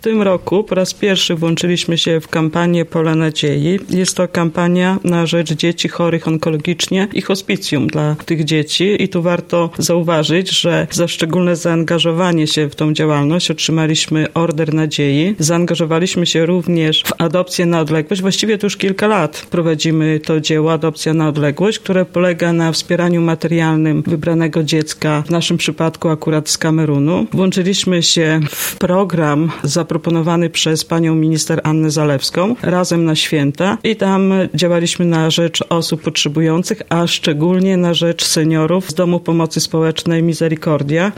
W tym roku po raz pierwszy włączyliśmy się w kampanię Pola Nadziei. Jest to kampania na rzecz dzieci chorych onkologicznie i hospicjum dla tych dzieci. I tu warto zauważyć, że za szczególne zaangażowanie się w tą działalność otrzymaliśmy Order Nadziei. Zaangażowaliśmy się również w adopcję na odległość. Właściwie to już kilka lat prowadzimy to dzieło Adopcja na odległość, które polega na wspieraniu materialnym wybranego dziecka, w naszym przypadku akurat z Kamerunu. Włączyliśmy się w program zaproponowany przez panią minister Annę Zalewską Razem na Święta i tam działaliśmy na rzecz osób potrzebujących, a szczególnie na rzecz seniorów z Domu Pomocy Społecznej Misericordia.